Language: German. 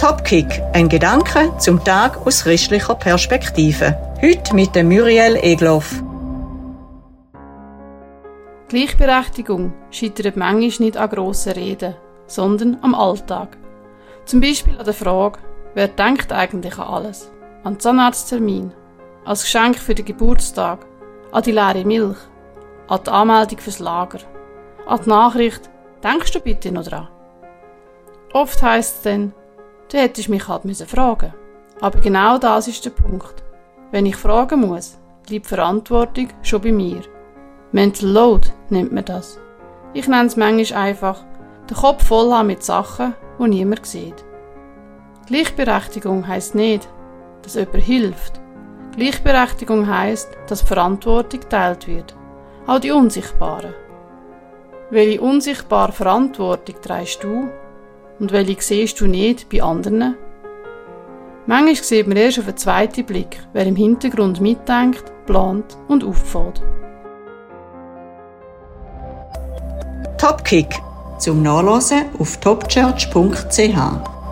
Topkick, ein Gedanke zum Tag aus christlicher Perspektive. Heute mit dem Muriel Egloff. Gleichberechtigung scheitert manchmal nicht an grossen Reden, sondern am Alltag. Zum Beispiel an der Frage, wer denkt eigentlich an alles? An den Zahnarzttermin, als Geschenk für den Geburtstag, an die leere Milch, an die Anmeldung fürs Lager, an die Nachricht, denkst du bitte noch dran? Oft heisst es dann, du hättest mich halt fragen müssen. Aber genau das ist der Punkt. Wenn ich fragen muss, bleibt Verantwortung schon bei mir. Mental Load nennt man das. Ich nenne es manchmal einfach, den Kopf voll haben mit Sachen, die niemand sieht. Gleichberechtigung heisst nicht, dass jemand hilft. Gleichberechtigung heisst, dass Verantwortung geteilt wird. Auch die Unsichtbaren. Welche unsichtbare Verantwortung trägst du und welche siehst du nicht bei anderen? Manchmal sieht man erst auf den zweiten Blick, wer im Hintergrund mitdenkt, plant und auffällt. Topkick zum Nachlesen auf topchurch.ch